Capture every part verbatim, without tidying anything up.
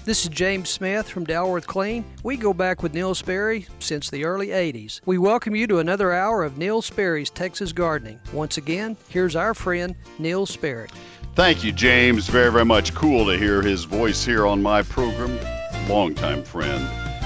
This is James Smith from Dalworth Clean. We go back with Neil Sperry since the early eighties. We welcome you to another hour of Neil Sperry's Texas Gardening. Once again, here's our friend, Neil Sperry. Thank you, James. Very, very much cool to hear his voice here on my program. Longtime friend.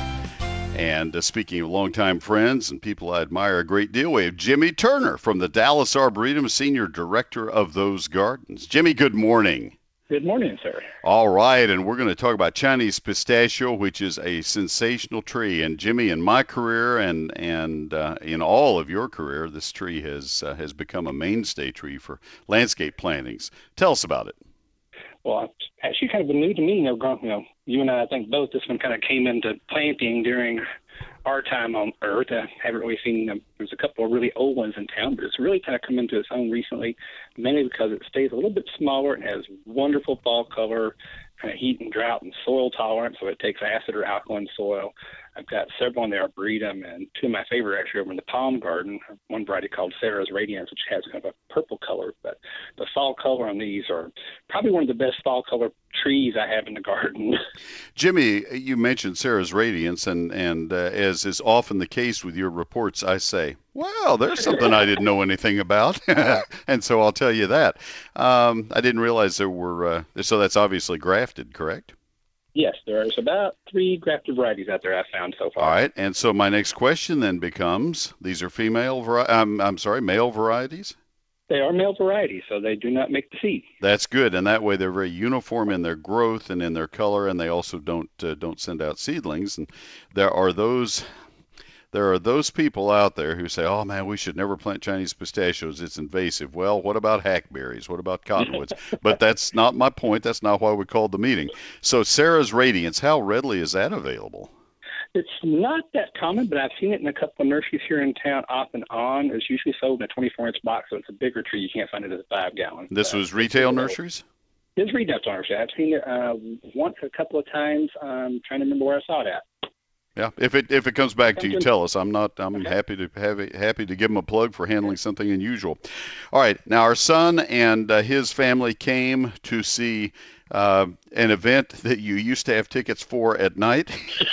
And uh, speaking of longtime friends and people I admire a great deal, we have Jimmy Turner from the Dallas Arboretum, Senior Director of those gardens. Jimmy, good morning. Good morning, sir. All right, and we're going to talk about Chinese pistachio, which is a sensational tree. And Jimmy, in my career and and uh, in all of your career, this tree has uh, has become a mainstay tree for landscape plantings. Tell us about it. Well, it's actually kind of new to me. You know, growing, you know, you and I, I think both, this one kind of came into planting during our time on Earth. I haven't really seen them. There's a couple of really old ones in town, but it's really kind of come into its own recently, mainly because it stays a little bit smaller and has wonderful fall color, kind of heat and drought and soil tolerance, so it takes acid or alkaline soil. I've got several in the Arboretum, and two of my favorite actually over in the Palm Garden, one variety called Sarah's Radiance, which has kind of a purple color. But the fall color on these are probably one of the best fall color trees I have in the garden. Jimmy, you mentioned Sarah's Radiance, and, and uh, as is often the case with your reports, I say, well, there's something I didn't know anything about, and so I'll tell you that. Um, I didn't realize there were, uh, so that's obviously grafted, correct? Yes, there's about three grafted varieties out there I've found so far. All right, and so my next question then becomes, these are female, vari- um, I'm sorry, male varieties? They are male varieties, so they do not make the seed. That's good, and that way they're very uniform in their growth and in their color, and they also don't uh, don't send out seedlings. And there are those there are those people out there who say, "Oh man, we should never plant Chinese pistachios; it's invasive." Well, what about hackberries? What about cottonwoods? But that's not my point. That's not why we called the meeting. So Sarah's Radiance, how readily is that available? It's not that common, but I've seen it in a couple of nurseries here in town off and on. It's usually sold in a twenty-four inch box, so it's a bigger tree. You can't find it as a five gallon. This uh, was retail nurseries? It's retail nursery. I've seen it uh, once, a couple of times. I'm trying to remember where I saw it at. Yeah, if it if it comes back to you, tell us. I'm not. I'm Okay. happy to have it, happy to give him a plug for handling something unusual. All right, now our son and uh, his family came to see uh, an event that you used to have tickets for at night.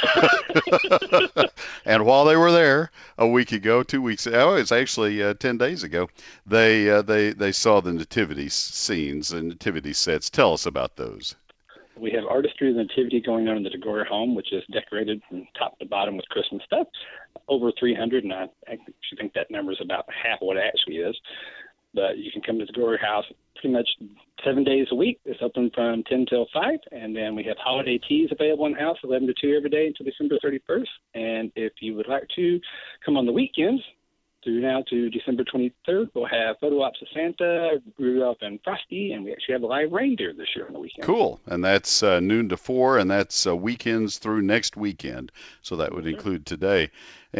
And while they were there a week ago, two weeks ago, oh, it's actually uh, ten days ago, they uh, they they saw the nativity scenes and nativity sets. Tell us about those. We have artistry of the nativity going on in the DeGoyer home, which is decorated from top to bottom with Christmas stuff. Over three hundred, and I actually think that number is about half of what it actually is. But you can come to the DeGoyer house pretty much seven days a week. It's open from ten till five, and then we have holiday teas available in the house, eleven to two every day until December thirty-first. And if you would like to come on the weekends, through now to December twenty-third, we'll have photo ops of Santa, Rudolph, and Frosty, and we actually have a live reindeer this year on the weekend. Cool, and that's uh, noon to four, and that's uh, weekends through next weekend, so that would include today.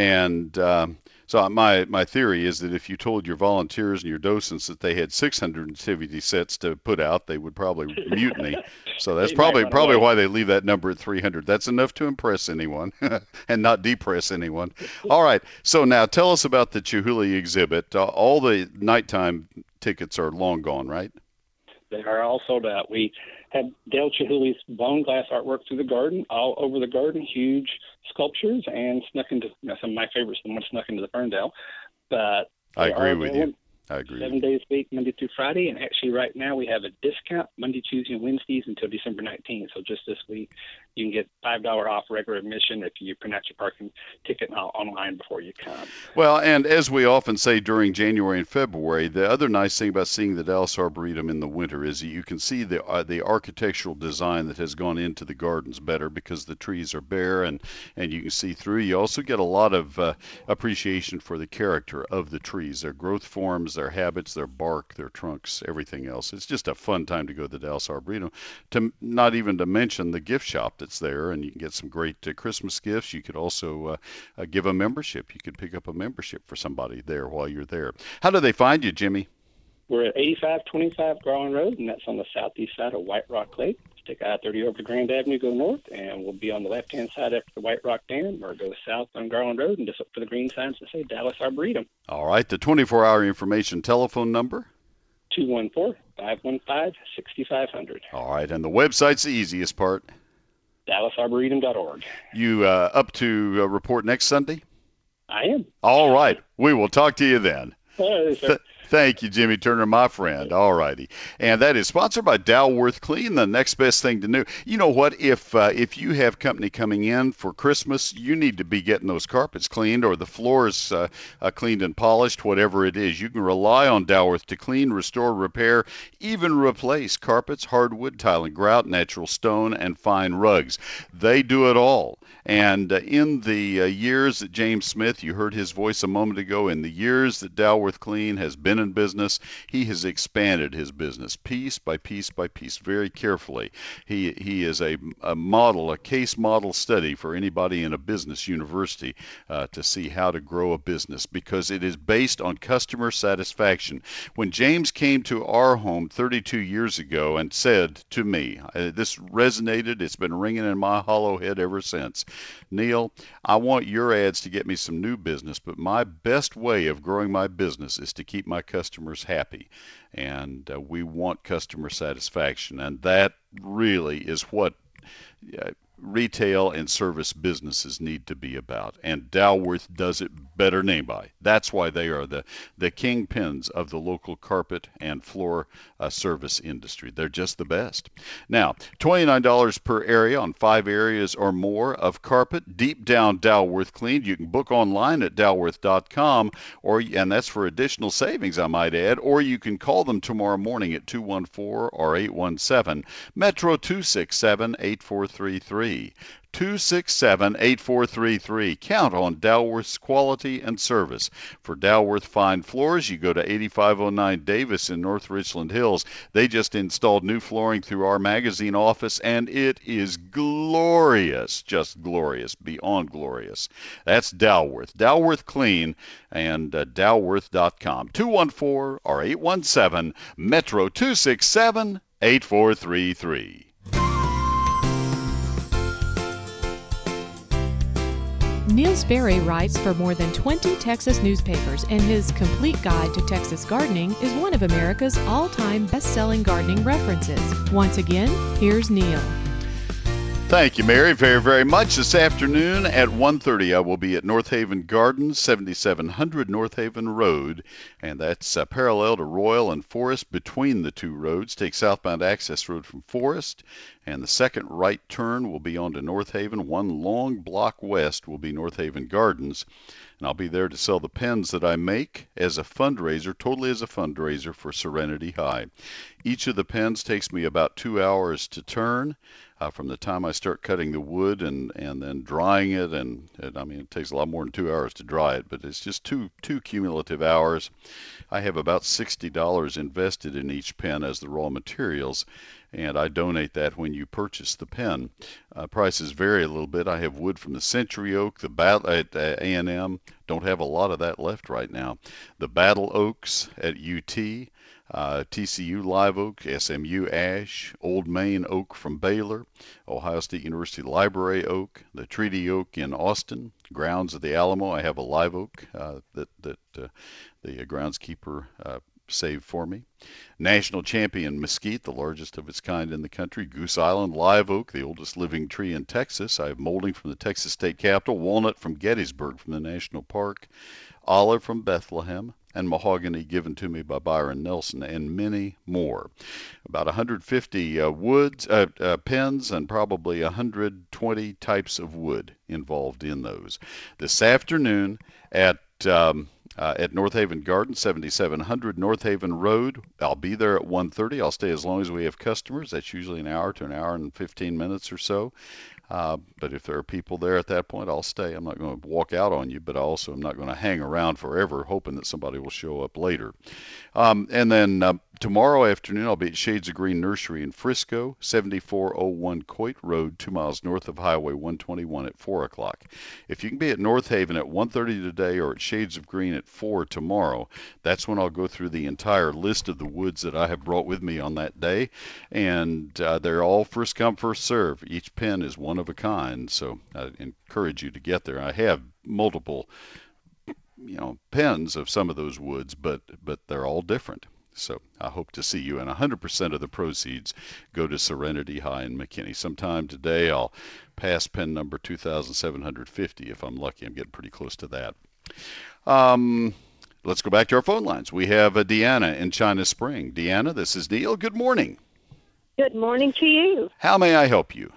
And um, so my my theory is that if you told your volunteers and your docents that they had six hundred nativity sets to put out, they would probably mutiny. So that's They probably might run probably away. why they leave that number at three hundred. That's enough to impress anyone and not depress anyone. All right, so now tell us about the Chihuly exhibit. Uh, all the nighttime tickets are long gone, right? They are all sold out. We have Dale Chihuly's blown glass artwork through the garden, all over the garden, huge sculptures, and snuck into, you know, some of my favorites, the one snuck into the Ferndale. But I they agree are with available you. I agree. Seven days a week, Monday through Friday, and actually right now we have a discount Monday, Tuesday, and Wednesdays until December nineteenth. So just this week, you can get five dollars off regular admission if you print out your parking ticket online before you come. Well, and as we often say during January and February, the other nice thing about seeing the Dallas Arboretum in the winter is that you can see the uh, the architectural design that has gone into the gardens better because the trees are bare and, and you can see through. You also get a lot of uh, appreciation for the character of the trees, their growth forms, their habits, their bark, their trunks, everything else. It's just a fun time to go to the Dallas Arboretum, to not even to mention the gift shop that's there, and you can get some great uh, Christmas gifts. You could also uh, uh, give a membership. You could pick up a membership for somebody there while you're there. How do they find you, Jimmy? We're at eighty-five twenty-five Garland Road, and that's on the southeast side of White Rock Lake. Take I thirty over to Grand Avenue, go north, and we'll be on the left-hand side after the White Rock Dam, or go south on Garland Road and just look for the green signs that say Dallas Arboretum. All right, the twenty-four hour information telephone number? two one four, five one five, six five zero zero. All right, and the website's the easiest part. dallas arboretum dot org. You uh, up to uh, report next Sunday? I am. All right. We will talk to you then. Uh, Th- Thank you, Jimmy Turner, my friend. All righty. And that is sponsored by Dalworth Clean, the next best thing to do. You know what? If uh, if you have company coming in for Christmas, you need to be getting those carpets cleaned or the floors uh, uh, cleaned and polished, whatever it is. You can rely on Dalworth to clean, restore, repair, even replace carpets, hardwood, tile and grout, natural stone, and fine rugs. They do it all. And uh, in the uh, years that James Smith, you heard his voice a moment ago, in the years that Dalworth Clean has been in business, he has expanded his business piece by piece by piece very carefully. He he is a, a model, a case model study for anybody in a business university uh, to see how to grow a business, because it is based on customer satisfaction. When James came to our home thirty-two years ago and said to me, uh, this resonated, it's been ringing in my hollow head ever since, Neil, I want your ads to get me some new business, but my best way of growing my business is to keep my customers happy. And uh, we want customer satisfaction. And that really is what uh, retail and service businesses need to be about. And Dalworth does it better than anybody. That's why they are the, the kingpins of the local carpet and floor uh, service industry. They're just the best. Now, twenty-nine dollars per area on five areas or more of carpet, deep down Dalworth cleaned. You can book online at dalworth dot com, or and that's for additional savings, I might add, or you can call them tomorrow morning at two one four or eight one seven, Metro two six seven, eight four three three. two six seven, eight four three three. Count on Dalworth's quality and service. For Dalworth Fine Floors, you go to eighty-five oh nine Davis in North Richland Hills. They just installed new flooring through our magazine office, and it is glorious, just glorious, beyond glorious. That's Dalworth. Dalworth Clean and uh, dalworth dot com. two one four or eight one seven, Metro two six seven, eight four three three. Neil Sperry writes for more than twenty Texas newspapers, and his Complete Guide to Texas Gardening is one of America's all-time best-selling gardening references. Once again, here's Neil. Thank you, Mary, very, very much. This afternoon at one thirty, I will be at North Haven Gardens, seventy-seven hundred North Haven Road, and that's uh, parallel to Royal and Forest. Between the two roads, take southbound access road from Forest, and the second right turn will be onto North Haven. One long block west will be North Haven Gardens, and I'll be there to sell the pens that I make as a fundraiser, totally as a fundraiser for Serenity High. Each of the pens takes me about two hours to turn. Uh, from the time I start cutting the wood and, and then drying it, and, and I mean it takes a lot more than two hours to dry it, but it's just two two cumulative hours. I have about sixty dollars invested in each pen as the raw materials, and I donate that when you purchase the pen. Uh, prices vary a little bit. I have wood from the Century Oak, the Battle at uh, A and M. Don't have a lot of that left right now. The Battle Oaks at U T. Uh, T C U Live Oak, S M U Ash, Old Main Oak from Baylor, Ohio State University Library Oak, the Treaty Oak in Austin, grounds of the Alamo. I have a live oak uh, that, that uh, the groundskeeper uh, saved for me. National Champion Mesquite, the largest of its kind in the country. Goose Island Live Oak, the oldest living tree in Texas. I have molding from the Texas State Capitol, walnut from Gettysburg from the National Park, olive from Bethlehem, and mahogany given to me by Byron Nelson, and many more. About one hundred fifty uh, woods, uh, uh, pens, and probably one hundred twenty types of wood involved in those. This afternoon at um, uh, at North Haven Gardens, seventy-seven hundred North Haven Road. I'll be there at one thirty. I'll stay as long as we have customers. That's usually an hour to an hour and fifteen minutes or so. Uh, but if there are people there at that point, I'll stay. I'm not going to walk out on you, but I also am not going to hang around forever hoping that somebody will show up later. Um, and then uh, tomorrow afternoon, I'll be at Shades of Green Nursery in Frisco, seventy-four oh one Coit Road, two miles north of Highway one twenty-one at four o'clock. If you can be at North Haven at one thirty today or at Shades of Green at four tomorrow, that's when I'll go through the entire list of the woods that I have brought with me on that day. And uh, they're all first come, first serve. Each pen is one of a kind, so I encourage you to get there. I have multiple, you know, pens of some of those woods, but but they're all different. So I hope to see you, and one hundred percent of the proceeds go to Serenity High in McKinney. Sometime today I'll pass pen number two thousand seven hundred fifty if I'm lucky. I'm getting pretty close to that. Um, let's go back to our phone lines. We have uh, Deanna in China Spring. Deanna, this is Neil. Good morning. Good morning to you. How may I help you?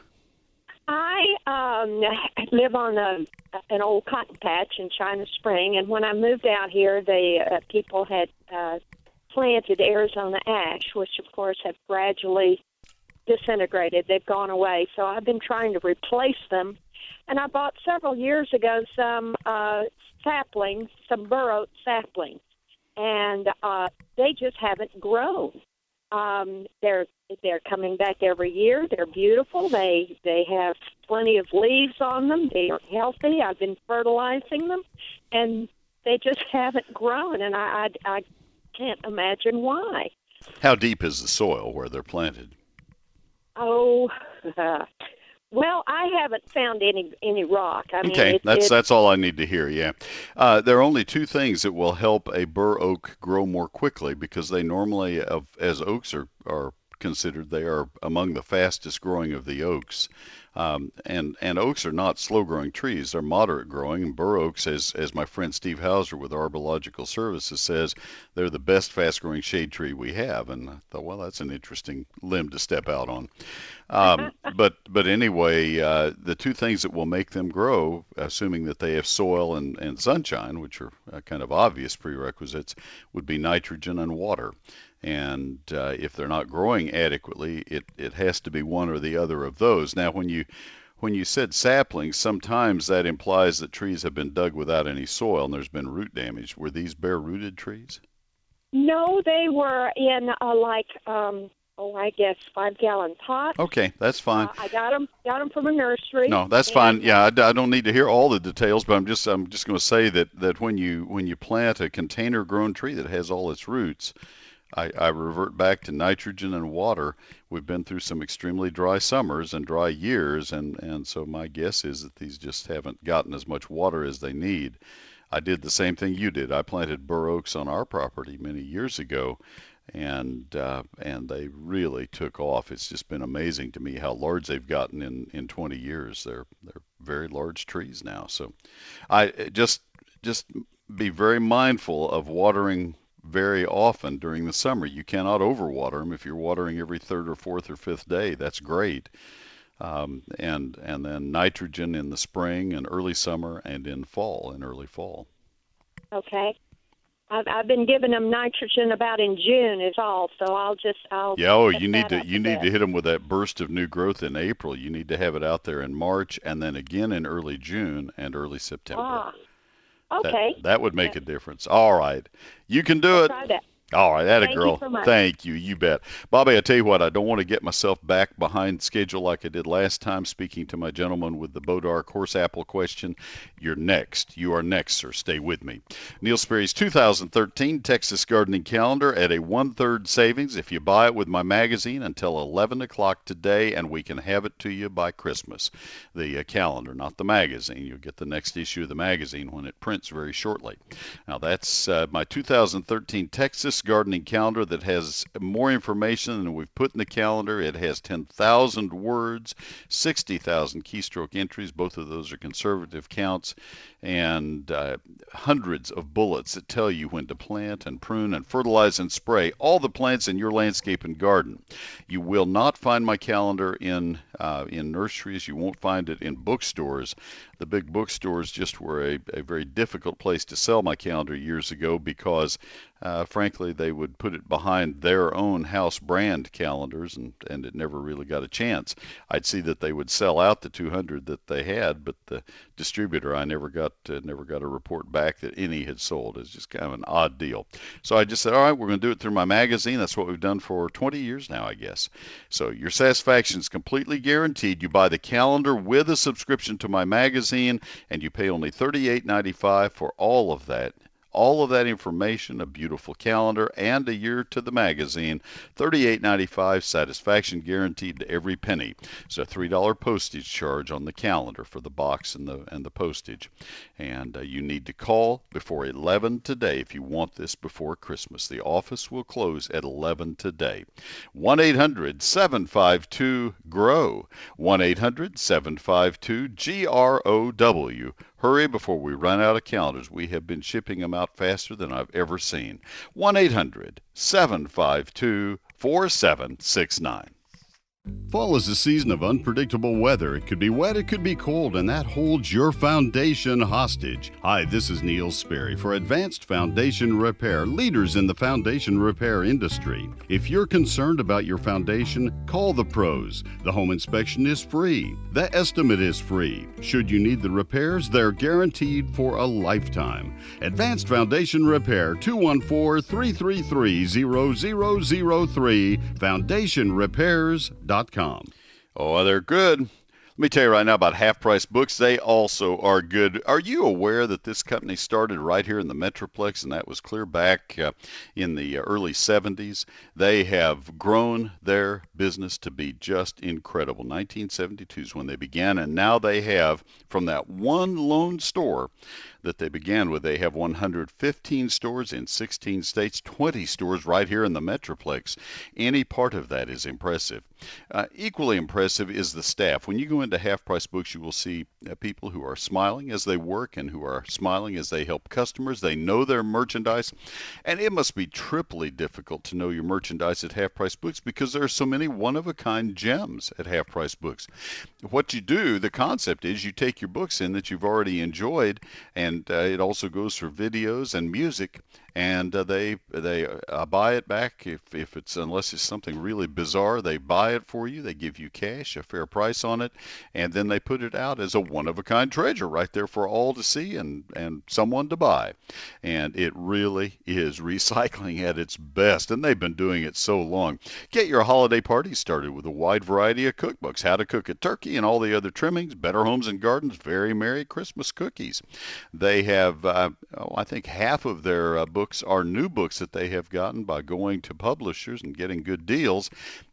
I um, live on a, an old cotton patch in China Spring, and when I moved out here, the uh, people had uh, planted Arizona ash, which of course have gradually disintegrated. They've gone away. So I've been trying to replace them. And I bought several years ago some uh, saplings, some bur oak saplings, and uh, they just haven't grown. Um, they're they're coming back every year. They're beautiful. They they have plenty of leaves on them. They are healthy. I've been fertilizing them, and they just haven't grown. And I I, I can't imagine why. How deep is the soil where they're planted? Oh, uh, well, I haven't found any any rock. I mean, okay, it, that's it, that's all I need to hear. Yeah, uh, there are only two things that will help a bur oak grow more quickly, because they normally, of, as oaks are are considered, they are among the fastest growing of the oaks. Um, and, and oaks are not slow-growing trees. They're moderate-growing. And bur oaks, as, as my friend Steve Hauser with Arbological Services says, they're the best fast-growing shade tree we have. And I thought, well, that's an interesting limb to step out on. Um, but but anyway, uh, the two things that will make them grow, assuming that they have soil and, and sunshine, which are uh, kind of obvious prerequisites, would be nitrogen and water. And uh, if they're not growing adequately, it, it has to be one or the other of those. Now, when you when you said saplings, sometimes that implies that trees have been dug without any soil and there's been root damage. Were these bare-rooted trees? No, they were in uh, like, um, oh, I guess five-gallon pots. Okay, that's fine. Uh, I got them got them from a nursery. No, that's and, fine. Yeah, I, I don't need to hear all the details, but I'm just I'm just going to say that, that when you when you plant a container-grown tree that has all its roots, I, I revert back to nitrogen and water. We've been through some extremely dry summers and dry years, and, and so my guess is that these just haven't gotten as much water as they need. I did the same thing you did. I planted bur oaks on our property many years ago, and uh, and they really took off. It's just been amazing to me how large they've gotten in, in twenty years. They're they're very large trees now. So I just just be very mindful of watering very often during the summer. You cannot overwater them. If you're watering every third or fourth or fifth day, that's great. Um, and and then nitrogen in the spring and early summer and in fall and early fall. Okay. I've, I've been giving them nitrogen about in June is all, so I'll just I'll. Yeah. Oh, you need to you need to hit them with that burst of new growth in April. You need to have it out there in March and then again in early June and early September. Ah. Okay. That, that would make a difference. All right. You can do I'll it. try that. All right, that a Thank girl. you so much. Thank you. You bet. Bobby, I tell you what, I don't want to get myself back behind schedule like I did last time, speaking to my gentleman with the Bodark horse apple question. You're next. You are next, sir. Stay with me. Neil Sperry's two thousand thirteen Texas Gardening Calendar at a one-third savings if you buy it with my magazine until eleven o'clock today, and we can have it to you by Christmas. The uh, calendar, not the magazine. You'll get the next issue of the magazine when it prints very shortly. Now, that's uh, my two thousand thirteen Texas Gardening Calendar that has more information than we've put in the calendar. It has ten thousand words, sixty thousand keystroke entries. Both of those are conservative counts, and uh, hundreds of bullets that tell you when to plant and prune and fertilize and spray all the plants in your landscape and garden. You will not find my calendar in uh, in nurseries. You won't find it in bookstores. The big bookstores just were a, a very difficult place to sell my calendar years ago because, uh, frankly, they would put it behind their own house brand calendars, and, and it never really got a chance. I'd see that they would sell out the two hundred that they had, but the distributor, I never got uh, never got a report back that any had sold. It's just kind of an odd deal. So I just said, all right, we're going to do it through my magazine. That's what we've done for twenty years now, I guess. So your satisfaction is completely guaranteed. You buy the calendar with a subscription to my magazine, and you pay only thirty-eight ninety-five for all of that. All of that information, a beautiful calendar, and a year to the magazine. thirty-eight ninety-five, satisfaction guaranteed to every penny. So a three dollar postage charge on the calendar for the box and the and the postage. And uh, you need to call before eleven today if you want this before Christmas. The office will close at eleven today. one eight hundred seven five two G R O W. one eight hundred seven five two G R O W. Hurry before we run out of calendars. We have been shipping them out faster than I've ever seen. one eight hundred seven five two four seven six nine. Fall is a season of unpredictable weather. It could be wet, it could be cold, and that holds your foundation hostage. Hi, this is Neil Sperry for Advanced Foundation Repair, leaders in the foundation repair industry. If you're concerned about your foundation, call the pros. The home inspection is free. The estimate is free. Should you need the repairs, they're guaranteed for a lifetime. Advanced Foundation Repair, two one four, three three three, zero zero zero three, foundation repairs dot com. Oh, they're good. Let me tell you right now about Half Price Books. They also are good. Are you aware that this company started right here in the Metroplex, and that was clear back uh, in the early seventies? They have grown their business to be just incredible. nineteen seventy-two is when they began, and now they have, from that one lone store that they began with, they have one hundred fifteen stores in sixteen states, twenty stores right here in the Metroplex. Any part of that is impressive. Uh, equally impressive is the staff. When you go into Half Price Books, you will see uh, people who are smiling as they work and who are smiling as they help customers. They know their merchandise, and it must be triply difficult to know your merchandise at Half Price Books because there are so many one-of-a-kind gems at Half Price Books. What you do, the concept is you take your books in that you've already enjoyed, and And uh, it also goes for videos and music, and uh, they they uh, buy it back if, if it's, unless it's something really bizarre, they buy it for you. They give you cash, a fair price on it, and then they put it out as a one-of-a-kind treasure right there for all to see and, and someone to buy. And it really is recycling at its best, and they've been doing it so long. Get your holiday party started with a wide variety of cookbooks, how to cook a turkey and all the other trimmings, Better Homes and Gardens, Very Merry Christmas Cookies. They have, uh, oh, I think half of their uh, books are new books that they have gotten by going to publishers and getting good deals,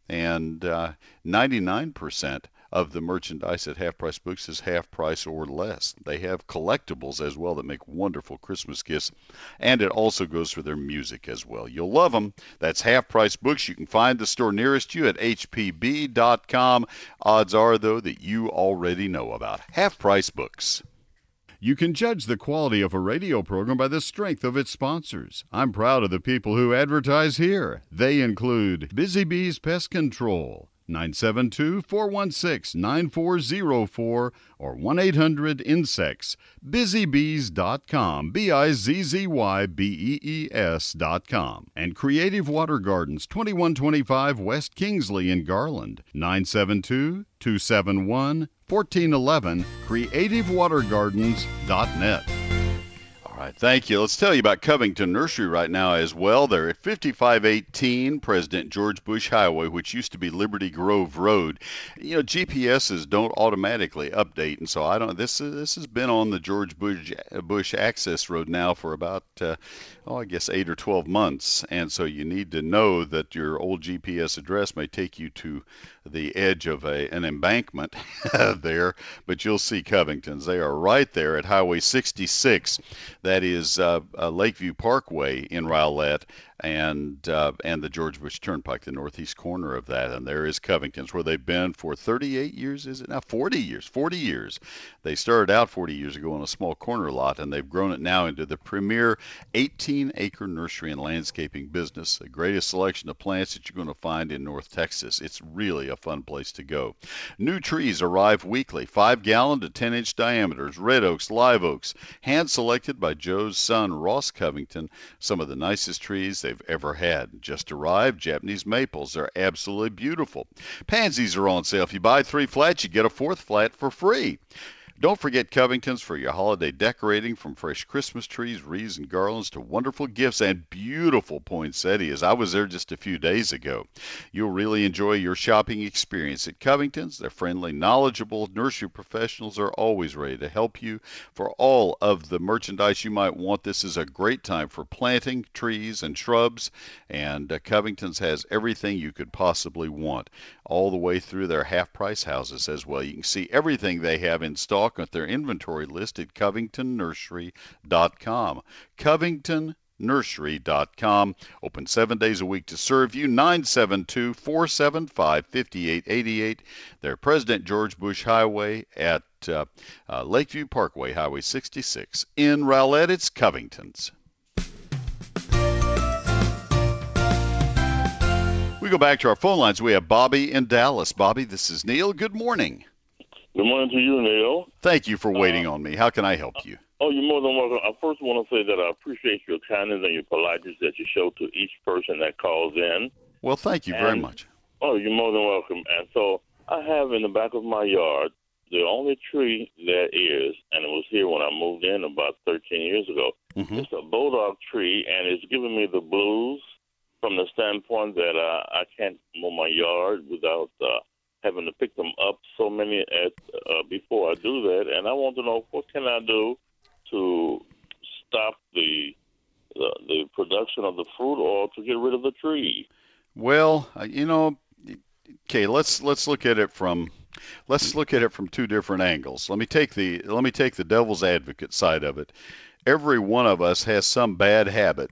and uh, ninety-nine percent of the merchandise at Half Price Books is half price or less. They have collectibles as well that make wonderful Christmas gifts, and it also goes for their music as well. You'll love them. That's Half Price Books. You can find the store nearest you at H P B dot com. Odds are, though, that you already know about Half Price Books. You can judge the quality of a radio program by the strength of its sponsors. I'm proud of the people who advertise here. They include Busy Bees Pest Control, nine seven two, four one six, nine four zero four or one eight hundred insects, busy bees dot com, B I Z Z Y B E E S dot com. And Creative Water Gardens, twenty-one twenty-five West Kingsley in Garland, nine seven two, two seven one, one four one one, creative water gardens dot net. All right, thank you. Let's tell you about Covington Nursery right now as well. They're at fifty-five eighteen President George Bush Highway, which used to be Liberty Grove Road. You know, G P S's don't automatically update, and so I don't. This this has been on the George Bush Bush access road now for about uh, oh, I guess eight or twelve months, and so you need to know that your old G P S address may take you to the edge of a an embankment there, but you'll see Covington's. They are right there at Highway sixty-six. That is uh, uh, Lakeview Parkway in Rowlett, and uh, and the George Bush Turnpike, the northeast corner of that. And there is Covington's, where they've been for thirty-eight years, is it now? forty years, forty years. They started out forty years ago on a small corner lot, and they've grown it now into the premier eighteen acre nursery and landscaping business, the greatest selection of plants that you're going to find in North Texas. It's really a fun place to go. New trees arrive weekly, five gallon to ten inch diameters, red oaks, live oaks, hand selected by Joe's son, Ross Covington. Some of the nicest trees they've ever had. Just arrived, Japanese maples. They're absolutely beautiful. Pansies are on sale. If you buy three flats, you get a fourth flat for free. Don't forget Covington's for your holiday decorating, from fresh Christmas trees, wreaths, and garlands to wonderful gifts and beautiful poinsettias. I was there just a few days ago. You'll really enjoy your shopping experience at Covington's. Their friendly, knowledgeable nursery professionals are always ready to help you for all of the merchandise you might want. This is a great time for planting trees and shrubs, and uh, Covington's has everything you could possibly want, all the way through their half-price houses as well. You can see everything they have in stock at their inventory list at covington nursery dot com. covington nursery dot com. Open seven days a week to serve you. nine seven two, four seven five, five eight eight eight. They're President George Bush Highway at uh, uh, Lakeview Parkway, Highway sixty-six. In Rowlett, it's Covington's. We go back to our phone lines. We have Bobby in Dallas. Bobby, this is Neil. Good morning. Good morning to you, Neil. Thank you for waiting uh, on me. How can I help you? Oh, you're more than welcome. I first want to say that I appreciate your kindness and your politeness that you show to each person that calls in. Well, thank you and, very much. Oh, you're more than welcome. And so I have in the back of my yard the only tree there is, and it was here when I moved in about thirteen years ago. Mm-hmm. It's a bodog tree, and it's giving me the blues from the standpoint that uh, I can't mow my yard without uh, having to pick them up so many at, uh, before I do that. And I want to know, what can I do to stop the, the the production of the fruit oil to get rid of the tree? Well, you know, okay, let's let's look at it from let's look at it from two different angles. Let me take the let me take the devil's advocate side of it. Every one of us has some bad habit.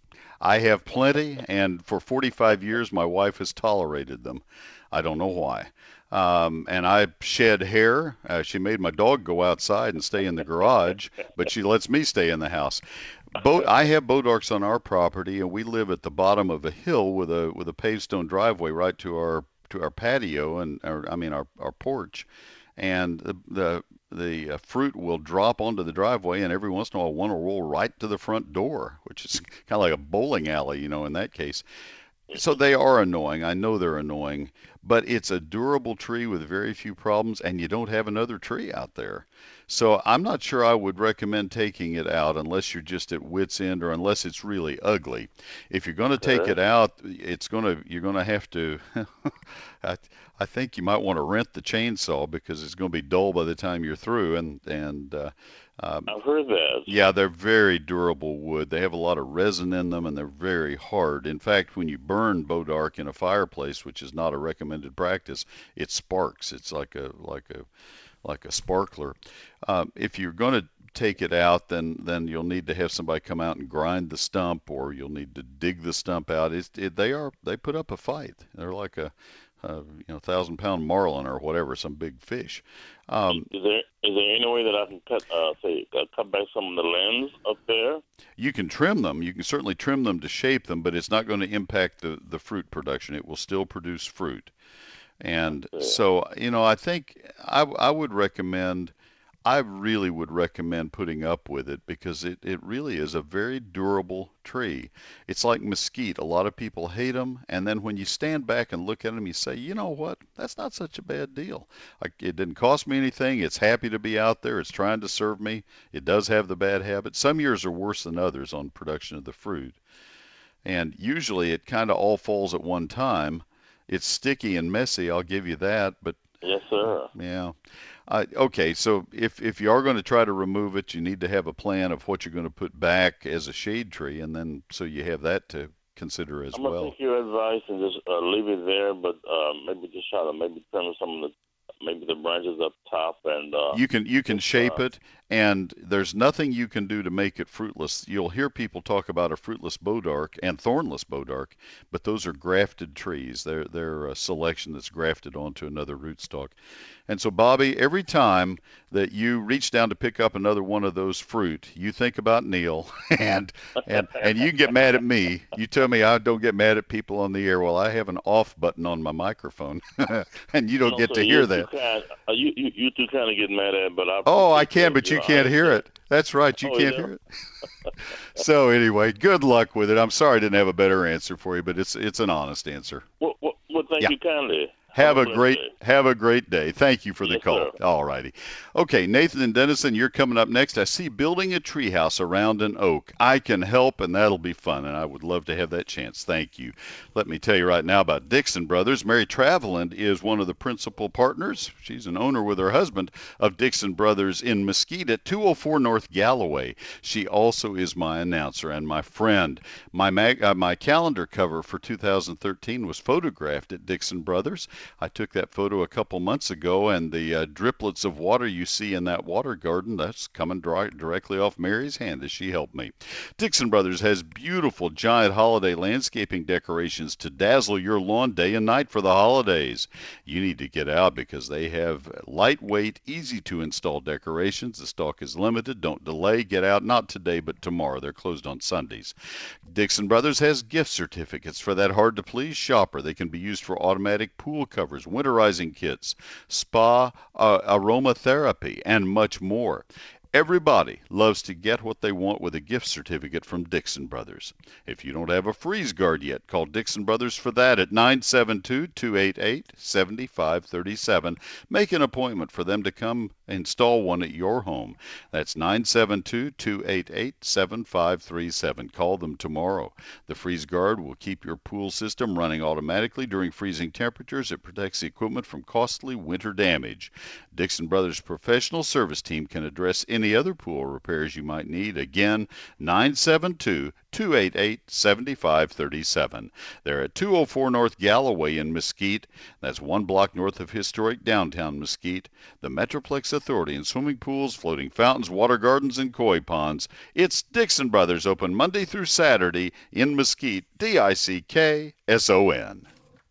I have plenty, and for forty-five years, my wife has tolerated them. I don't know why. Um, and I shed hair. Uh, she made my dog go outside and stay in the garage, but she lets me stay in the house. Boat, I have bodarks on our property, and we live at the bottom of a hill with a with a paved stone driveway right to our to our patio and our, I mean our our porch. And the the, the uh, fruit will drop onto the driveway, and every once in a while one will roll right to the front door, which is kind of like a bowling alley, you know, in that case. So they are annoying. I know they're annoying, but it's a durable tree with very few problems, and you don't have another tree out there. So I'm not sure I would recommend taking it out unless you're just at wit's end, or unless it's really ugly. If you're going to take it out, it's going to you're going to have to. I, I think you might want to rent the chainsaw, because it's going to be dull by the time you're through, and and. Uh, Um, I've heard that. Yeah, they're very durable wood. They have a lot of resin in them, and they're very hard. In fact, when you burn bodark in a fireplace, which is not a recommended practice, it sparks. It's like a like a like a sparkler. Um, if you're going to take it out, then then you'll need to have somebody come out and grind the stump, or you'll need to dig the stump out. It's, it, they are they put up a fight. They're like a Uh, you know, thousand pound marlin or whatever, some big fish. Um, is there is there any way that I can cut, uh, say, uh, cut back some of the limbs up there? You can trim them. You can certainly trim them to shape them, but it's not going to impact the the fruit production. It will still produce fruit. And okay. so, you know, I think I I would recommend. I really would recommend putting up with it, because it, it really is a very durable tree. It's like mesquite. A lot of people hate them, and then when you stand back and look at them, you say, you know what, that's not such a bad deal. Like, it didn't cost me anything. It's happy to be out there. It's trying to serve me. It does have the bad habit. Some years are worse than others on production of the fruit. And usually it kind of all falls at one time. It's sticky and messy, I'll give you that, but yes, sir. Yeah. Uh, okay, so if, if you are going to try to remove it, you need to have a plan of what you're going to put back as a shade tree, and then so you have that to consider as I'm well. I'm going to take your advice and just uh, leave it there, but uh, maybe just try to maybe trim some of the maybe the branches up top, and uh, you can you can just, shape uh, it, and there's nothing you can do to make it fruitless. You'll hear people talk about a fruitless bodark and thornless bodark, but those are grafted trees. They're they're a selection that's grafted onto another rootstock. And so, Bobby, every time that you reach down to pick up another one of those fruit, you think about Neil, and and and you get mad at me. You tell me I don't get mad at people on the air. Well, I have an off button on my microphone, and you don't no, get so to hear you that. Kind of, uh, you, you you two kind of get mad at it, but I. Oh, I can, but you can't hear it. That's right, you oh, can't yeah. hear it. So anyway, good luck with it. I'm sorry I didn't have a better answer for you, but it's it's an honest answer. Well, well, well thank Yeah. you kindly. Have, have a a great day. have a great day. Thank you for the Yes, call. sir. All righty. Okay, Nathan and Dennison, you're coming up next. I see building a treehouse around an oak. I can help, and that'll be fun, and I would love to have that chance. Thank you. Let me tell you right now about Dixon Brothers. Mary Traveland is one of the principal partners. She's an owner with her husband of Dixon Brothers in Mesquite at two oh four North Galloway. She also is my announcer and my friend. My mag, uh, my calendar cover for two thousand thirteen was photographed at Dixon Brothers. I took that photo a couple months ago, and the uh, driplets of water you see in that water garden, that's coming dry, directly off Mary's hand as she helped me. Dixon Brothers has beautiful giant holiday landscaping decorations to dazzle your lawn day and night for the holidays. You need to get out because they have lightweight, easy to install decorations. The stock is limited. Don't delay. Get out, not today, but tomorrow. They're closed on Sundays. Dixon Brothers has gift certificates for that hard to please shopper. They can be used for automatic pool covers, winterizing kits, spa, uh, aromatherapy, and much more. Everybody loves to get what they want with a gift certificate from Dixon Brothers. If you don't have a freeze guard yet, call Dixon Brothers for that at nine seven two, two eight eight, seven five three seven. Make an appointment for them to come install one at your home. That's nine seven two, two eight eight, seven five three seven. Call them tomorrow. The freeze guard will keep your pool system running automatically during freezing temperatures. It protects the equipment from costly winter damage. Dixon Brothers' professional service team can address any other pool repairs you might need. Again, nine seven two, two eight eight, seven five three seven. They're at two oh four North Galloway in Mesquite. That's one block north of historic downtown Mesquite. The Metroplex Authority and swimming pools, floating fountains, water gardens, and koi ponds. It's Dixon Brothers, open Monday through Saturday in Mesquite. D I C K S O N.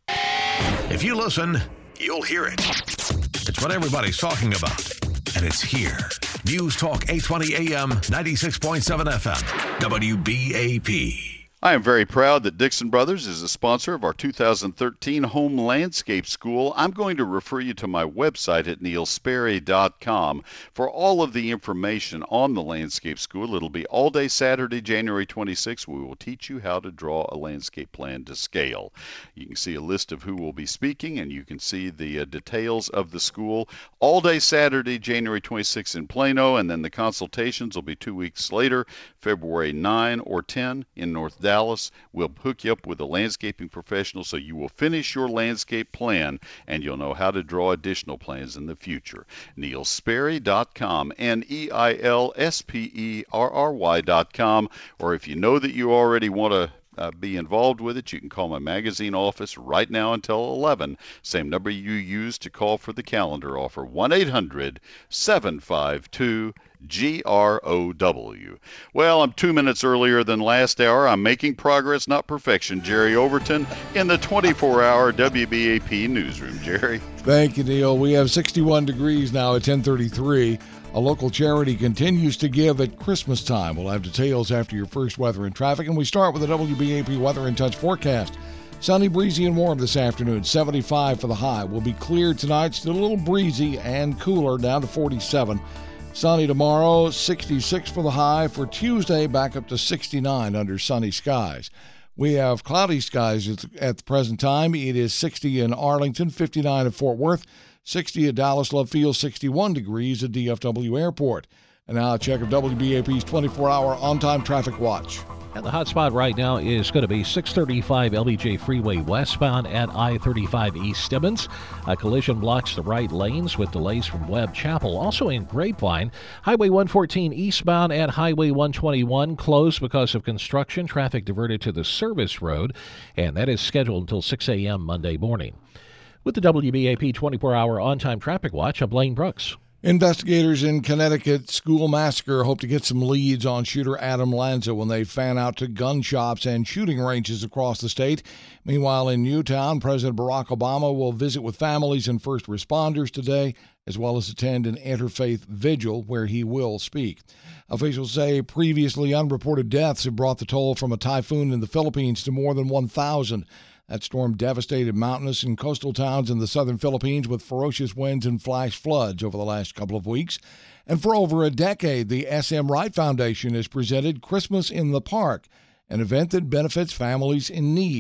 If you listen, you'll hear it. It's what everybody's talking about. And it's here. News Talk eight twenty A M, ninety-six point seven F M, W B A P. I am very proud that Dixon Brothers is a sponsor of our two thousand thirteen Home Landscape School. I'm going to refer you to my website at neil sperry dot com for all of the information on the Landscape School. It'll be all day Saturday, January twenty-sixth. We will teach you how to draw a landscape plan to scale. You can see a list of who will be speaking, and you can see the uh, details of the school. All day Saturday, January twenty-sixth in Plano, and then the consultations will be two weeks later, February ninth or tenth in North Dallas. Dallas. We'll hook you up with a landscaping professional so you will finish your landscape plan and you'll know how to draw additional plans in the future. neil sperry dot com, N E I L S P E R R Y dot com, or if you know that you already want to Uh, be involved with it, you can call my magazine office right now until eleven. Same number you used to call for the calendar offer, one eight hundred, seven five two, G R O W. Well, I'm two minutes earlier than last hour. I'm making progress, not perfection. Jerry Overton in the twenty-four hour W B A P newsroom. Jerry. Thank you, Neil. We have sixty-one degrees now at ten thirty-three. A local charity continues to give at Christmas time. We'll have details after your first weather and traffic, and we start with the W B A P Weather in Touch forecast. Sunny, breezy, and warm this afternoon. seventy-five for the high. Will be clear tonight, still a little breezy and cooler, down to forty-seven. Sunny tomorrow, sixty-six for the high. For Tuesday, back up to sixty-nine under sunny skies. We have cloudy skies at the present time. It is sixty in Arlington, fifty-nine at Fort Worth, sixty at Dallas Love Field, sixty-one degrees at D F W Airport. And now a check of W B A P's twenty-four hour on-time traffic watch. And the hot spot right now is going to be six thirty-five L B J Freeway westbound at I thirty-five East Stebbins. A collision blocks the right lanes with delays from Webb Chapel. Also in Grapevine, Highway one fourteen eastbound at Highway one twenty-one closed because of construction. Traffic diverted to the service road, and that is scheduled until six a.m. Monday morning. With the W B A P twenty-four hour on-time traffic watch, I'm Blaine Brooks. Investigators in Connecticut school massacre hope to get some leads on shooter Adam Lanza when they fan out to gun shops and shooting ranges across the state. Meanwhile, in Newtown, President Barack Obama will visit with families and first responders today, as well as attend an interfaith vigil where he will speak. Officials say previously unreported deaths have brought the toll from a typhoon in the Philippines to more than one thousand. That storm devastated mountainous and coastal towns in the southern Philippines with ferocious winds and flash floods over the last couple of weeks. And for over a decade, the S M Wright Foundation has presented Christmas in the Park, an event that benefits families in need.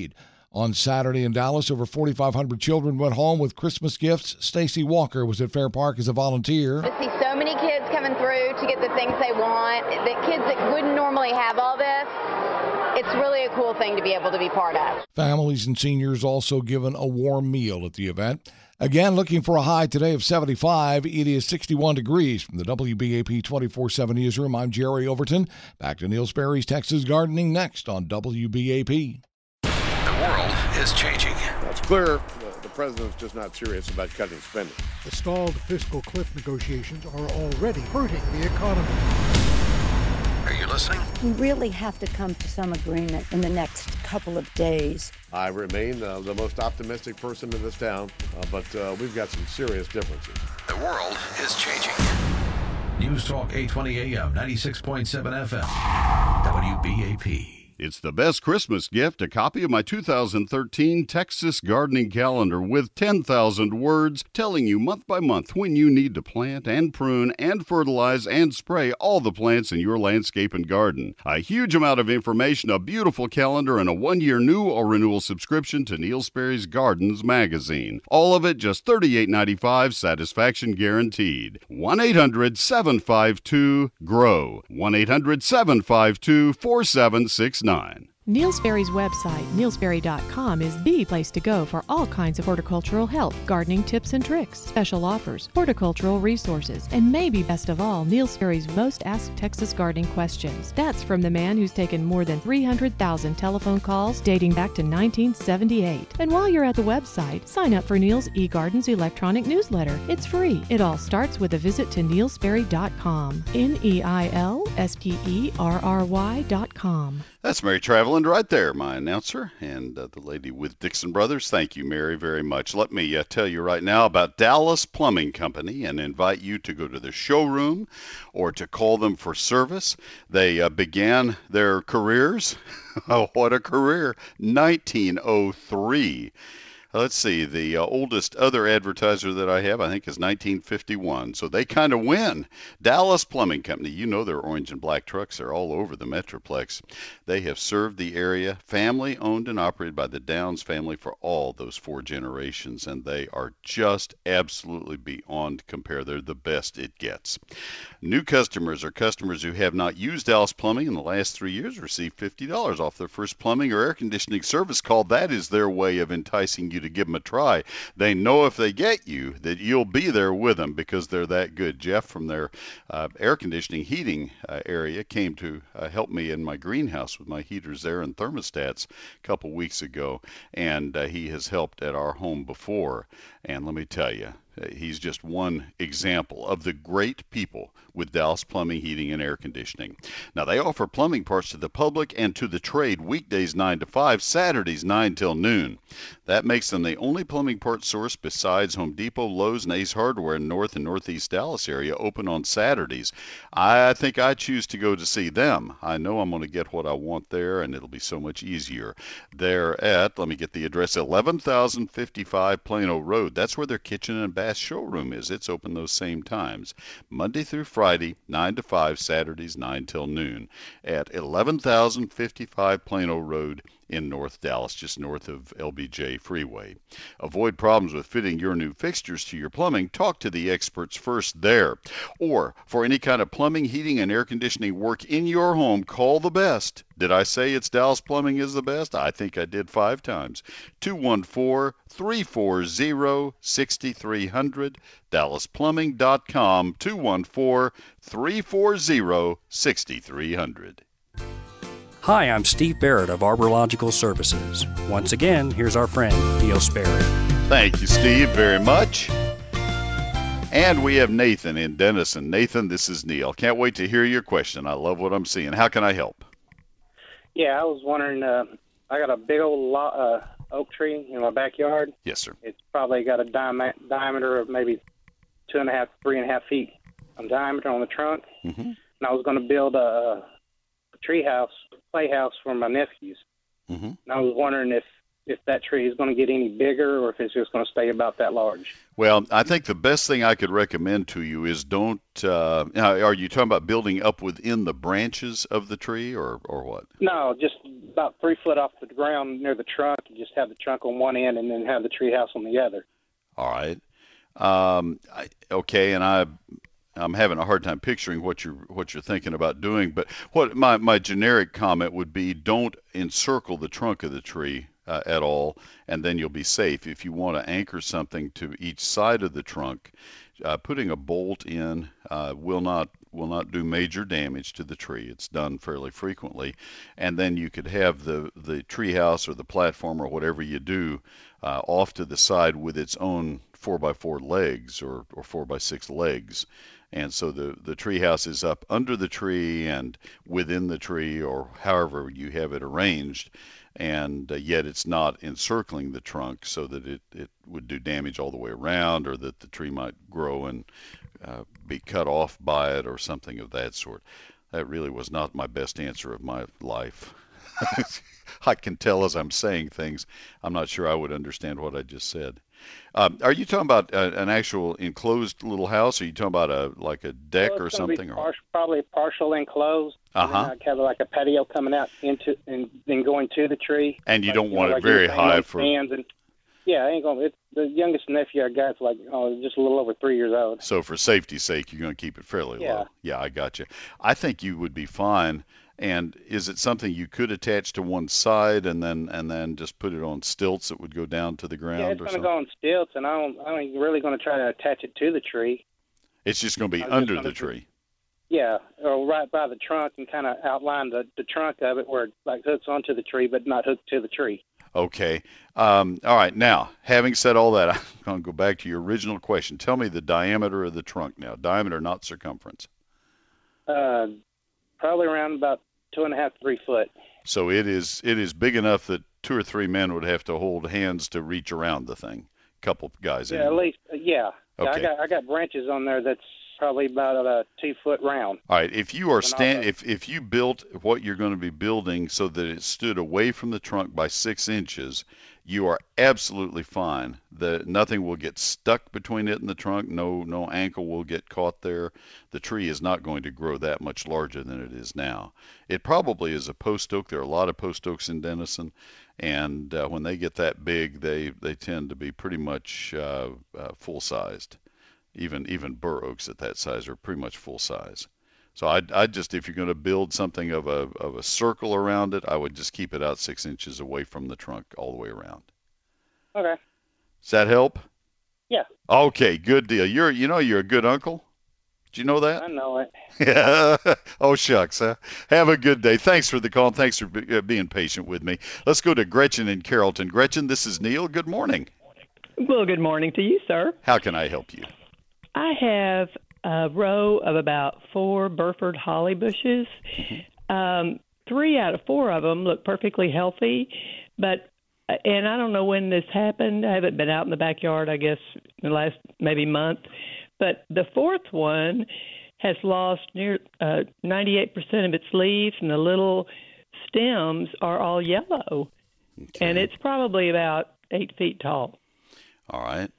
On Saturday in Dallas, over forty-five hundred children went home with Christmas gifts. Stacy Walker was at Fair Park as a volunteer. To see so many kids coming through to get the things they want, the kids that wouldn't normally have all this, it's really a cool thing to be able to be part of. Families and seniors also given a warm meal at the event. Again, looking for a high today of seventy-five. It is sixty-one degrees. From the W B A P twenty-four seven newsroom, I'm Jerry Overton. Back to Neil Sperry's Texas Gardening next on W B A P. The world is changing. Well, it's clear the, the president's just not serious about cutting spending. The stalled fiscal cliff negotiations are already hurting the economy. Are you listening? We really have to come to some agreement in the next couple of days. I remain uh, the most optimistic person in this town, uh, but uh, we've got some serious differences. The world is changing. News Talk eight twenty A M, ninety-six point seven F M, W B A P. It's the best Christmas gift, a copy of my two thousand thirteen Texas Gardening Calendar with ten thousand words telling you month by month when you need to plant and prune and fertilize and spray all the plants in your landscape and garden. A huge amount of information, a beautiful calendar, and a one-year new or renewal subscription to Neil Sperry's Gardens magazine. All of it just thirty-eight ninety-five, satisfaction guaranteed. one eight hundred seven five two G R O W. one eight hundred seven five two four seven six nine. Neil Sperry's website, neil sperry dot com, is the place to go for all kinds of horticultural help, gardening tips and tricks, special offers, horticultural resources, and maybe best of all, Neil Sperry's most asked Texas gardening questions. That's from the man who's taken more than three hundred thousand telephone calls dating back to nineteen seventy-eight. And while you're at the website, sign up for Neil's eGardens electronic newsletter. It's free. It all starts with a visit to neil sperry dot com. N E I L S P E R R Y dot com. That's Mary Traveland right there, my announcer, and uh, the lady with Dixon Brothers. Thank you, Mary, very much. Let me uh, tell you right now about Dallas Plumbing Company and invite you to go to the showroom or to call them for service. They uh, began their careers, oh, what a career, nineteen oh three. Let's see, the uh, oldest other advertiser that I have, I think, is nineteen fifty-one. So they kind of win. Dallas Plumbing Company, you know their orange and black trucks. They're all over the Metroplex. They have served the area, family owned and operated by the Downs family for all those four generations, and they are just absolutely beyond compare. They're the best it gets. New customers or customers who have not used Dallas Plumbing in the last three years receive fifty dollars off their first plumbing or air conditioning service call. That is their way of enticing you to give them a try. They know if they get you that you'll be there with them because they're that good. Jeff from their uh, air conditioning heating uh, area came to uh, help me in my greenhouse with my heaters there and thermostats a couple weeks ago, and uh, he has helped at our home before. And let me tell you, he's just one example of the great people with Dallas Plumbing, Heating, and Air Conditioning. Now, they offer plumbing parts to the public and to the trade weekdays nine to five, Saturdays nine till noon. That makes them the only plumbing parts source besides Home Depot, Lowe's, and Ace Hardware in North and Northeast Dallas area open on Saturdays. I think I choose to go to see them. I know I'm going to get what I want there, and it'll be so much easier. They're at, let me get the address, eleven thousand fifty-five Plano Road. That's where their kitchen and bath showroom is. It's open those same times, Monday through Friday, nine to five, Saturdays nine till noon, at eleven thousand fifty-five Plano Road in North Dallas, just north of L B J Freeway. Avoid problems with fitting your new fixtures to your plumbing. Talk to the experts first there. Or for any kind of plumbing, heating, and air conditioning work in your home, call the best. Did I say it's Dallas Plumbing is the best? I think I did five times. two one four, three four zero, six three zero zero, dallas plumbing dot com, two one four, three four zero, six three zero zero. Hi, I'm Steve Barrett of Arborilogical Services. Once again, here's our friend, Neil Sperry. Thank you, Steve, very much. And we have Nathan in Denison. Nathan, this is Neil. Can't wait to hear your question. I love what I'm seeing. How can I help? Yeah, I was wondering, uh, I got a big old lo- uh, oak tree in my backyard. Yes, sir. It's probably got a di- diameter of maybe two and a half, three and a half feet in diameter on the trunk. Mm-hmm. And I was going to build a, a tree house, playhouse for my nephews. Mm-hmm. And I was wondering if if that tree is going to get any bigger or if it's just going to stay about that large. Well, I think the best thing I could recommend to you is don't. Uh, now, are you talking about building up within the branches of the tree, or or what? No, just about three foot off the ground near the trunk. You just have the trunk on one end and then have the tree house on the other. All right. Um, I, okay, and I. I'm having a hard time picturing what you're what you're thinking about doing, but what my, my generic comment would be: don't encircle the trunk of the tree uh, at all, and then you'll be safe. If you want to anchor something to each side of the trunk, uh, putting a bolt in uh, will not will not do major damage to the tree. It's done fairly frequently, and then you could have the the tree house or the platform or whatever you do uh, off to the side with its own four by four legs or or four by six legs. And so the, the tree house is up under the tree and within the tree, or however you have it arranged, and uh, yet it's not encircling the trunk so that it, it would do damage all the way around, or that the tree might grow and uh, be cut off by it or something of that sort. That really was not my best answer of my life. I can tell as I'm saying things, I'm not sure I would understand what I just said. Um, are you talking about uh, an actual enclosed little house? Or are you talking about a like a deck well, or it's gonna something? Be or? par- probably partial enclosed. Uh huh. Kind of like a patio coming out into and then going to the tree. And you like, don't you want know, it like very you're saying, high on for. stands and, yeah, I ain't gonna. It's the youngest nephew I got is like oh, just a little over three years old. So for safety's sake, you're going to keep it fairly Yeah. low. Yeah, I got you. I think you would be fine. And is it something you could attach to one side and then and then just put it on stilts that would go down to the ground? Yeah, it's or gonna something? go on stilts, and I don't. I ain't really gonna try to attach it to the tree. It's just going to be I'm just under gonna the do- tree. Yeah, or right by the trunk and kind of outline the the trunk of it where it like hooks onto the tree, but not hooked to the tree. Okay. Um, all right. Now, having said all that, I'm going to go back to your original question. Tell me the diameter of the trunk now. Diameter, not circumference. Uh, probably around about two and a half, three foot. So it is it is big enough that two or three men would have to hold hands to reach around the thing. Couple guys. Yeah, at anyway. least. Uh, yeah. Yeah, I Okay. got I got branches on there that's probably about a two foot round. All right. If you are And stand, also- if if you built what you're going to be building so that it stood away from the trunk by six inches, you are absolutely fine. The nothing will get stuck between it and the trunk. No no ankle will get caught there. The tree is not going to grow that much larger than it is now. It probably is a post oak. There are a lot of post oaks in Denison, and uh, when they get that big, they they tend to be pretty much uh, uh, full sized. Even even bur oaks at that size are pretty much full size. So I'd, I'd just, if you're going to build something of a of a circle around it, I would just keep it out six inches away from the trunk all the way around. Okay. Does that help? Yeah. Okay, good deal. You're you know you're a good uncle. Did you know that? I know it. Yeah. Oh shucks. Huh? Have a good day. Thanks for the call. And thanks for be, uh, being patient with me. Let's go to Gretchen in Carrollton. Gretchen, this is Neil. Good morning. Well, good morning to you, sir. How can I help you? I have a row of about four Burford holly bushes. Um, three out of four of them look perfectly healthy, but and I don't know when this happened. I haven't been out in the backyard, I guess, the last maybe month. But the fourth one has lost near uh, ninety-eight percent of its leaves, and the little stems are all yellow. Okay. And it's probably about eight feet tall. All right.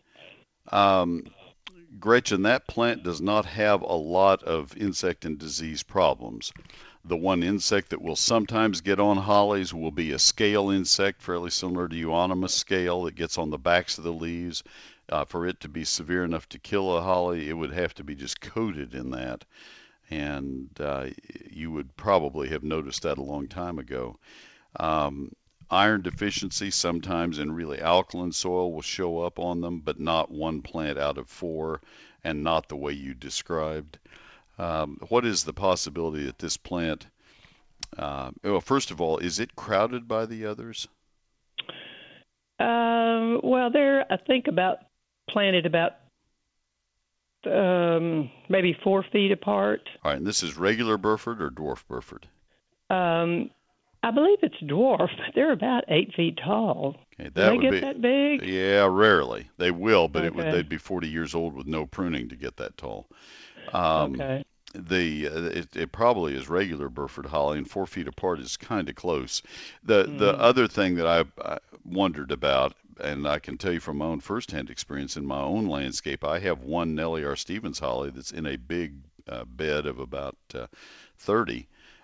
Um, Gretchen, that plant does not have a lot of insect and disease problems. The one insect that will sometimes get on hollies will be a scale insect, fairly similar to Euonymus scale, that gets on the backs of the leaves. Uh, for it to be severe enough to kill a holly, it would have to be just coated in that. And uh, you would probably have noticed that a long time ago. Um, iron deficiency sometimes in really alkaline soil will show up on them, but not one plant out of four, and not the way you described. Um, what is the possibility that this plant, uh, well, first of all, is it crowded by the others? Um, well, they're, I think, about planted about um, maybe four feet apart. All right, and this is regular Burford or dwarf Burford? Um, I believe it's dwarf. They're about eight feet tall. Okay, that Do they would get be, that big? Yeah, rarely. They will, but it would, Okay. they'd be forty years old with no pruning to get that tall. Um, Okay. the uh, it, it probably is regular Burford holly, and four feet apart is kind of close. The mm. the other thing that I, I wondered about, and I can tell you from my own firsthand experience in my own landscape, I have one Nellie R. Stevens holly that's in a big uh, bed of about uh, thirty.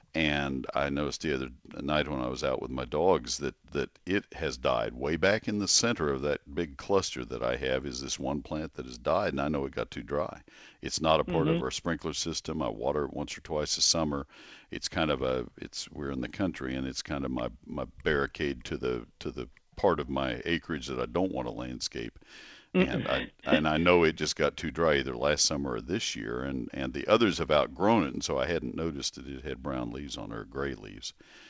And I noticed the other night when I was out with my dogs that, that it has died. Way back in the center of that big cluster that I have is this one plant that has died, and I know it got too dry. It's not a part mm-hmm. of our sprinkler system. I water it once or twice a summer. It's kind of a, it's we're in the country, and it's kind of my, my barricade to the to the part of my acreage that I don't want to landscape. And I and I know it just got too dry either last summer or this year, and, and the others have outgrown it, and so I hadn't noticed that it had brown leaves on it or gray leaves.